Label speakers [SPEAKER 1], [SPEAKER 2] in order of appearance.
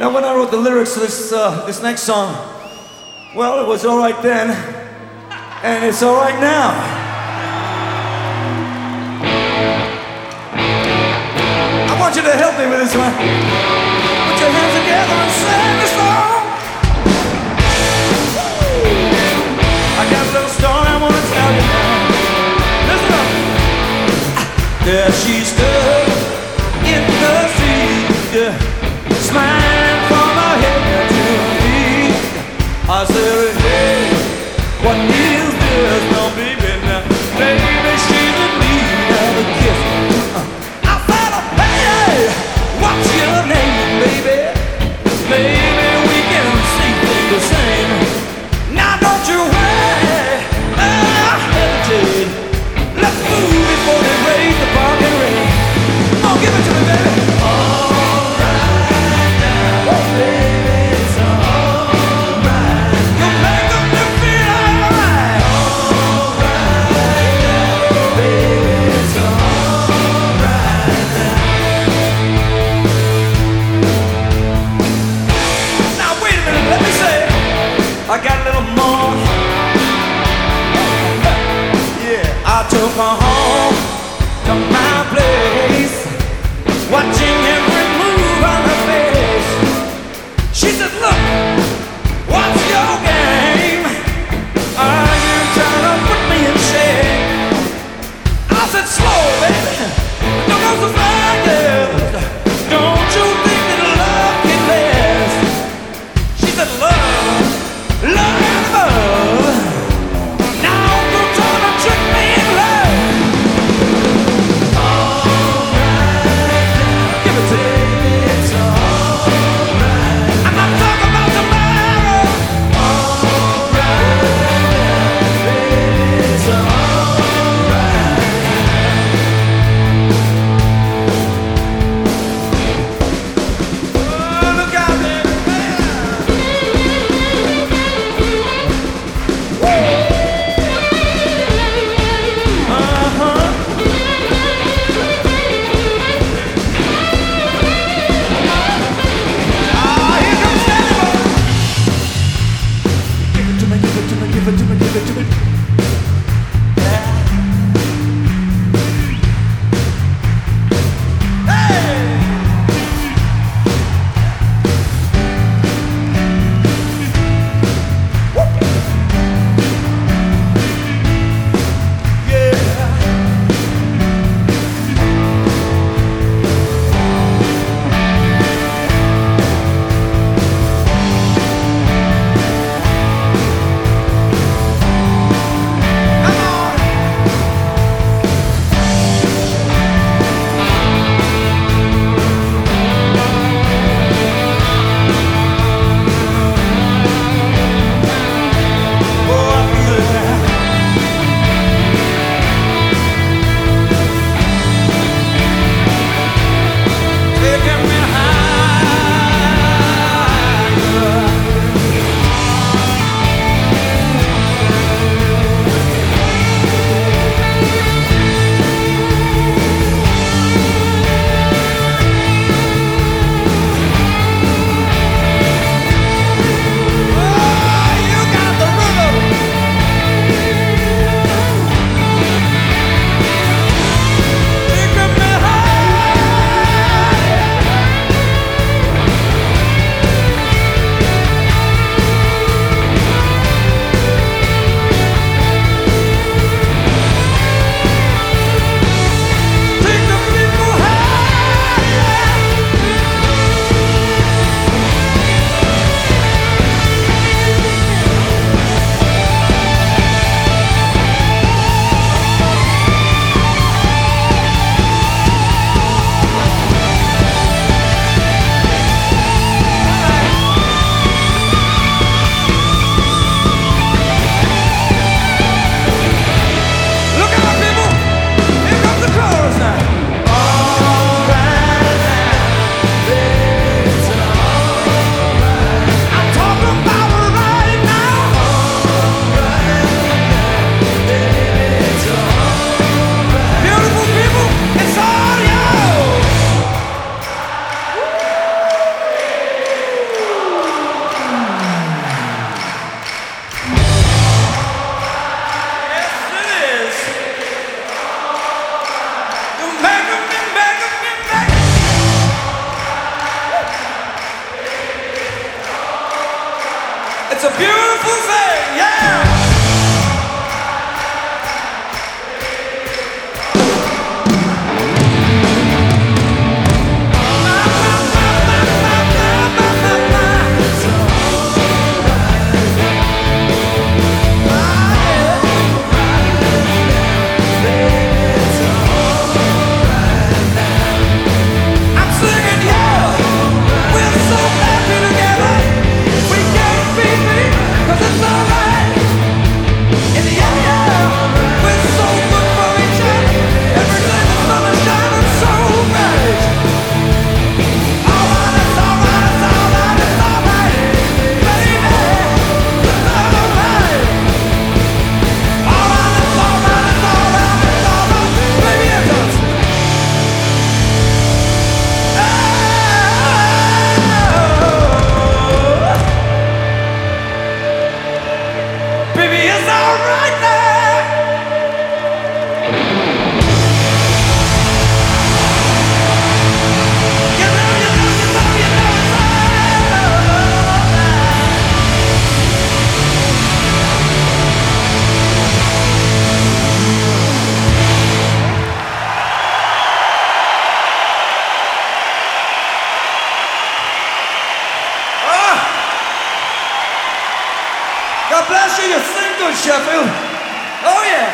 [SPEAKER 1] Now, when I wrote the lyrics to this next song, well, it was all right then, and it's all right now. I want you to help me with this one. Put your hands together and sing the song. I got a little story I want to tell you now. Listen up. There she stood in the street, smiling from her head to her feet. I said, hey, what is this? No, baby, now, baby, she's in need of a kiss. I said, hey, what's your name, baby? Baby, we can see things the same. Now don't you worry, I hesitate. Let's move before they raise the parking rate. Oh, give it to me, baby. All right now, baby, it's all right. You make them to feel all right. All right now, baby, it's all right now. It's a beautiful thing, yeah! God bless you, you sing good, Sheffield. Oh, yeah.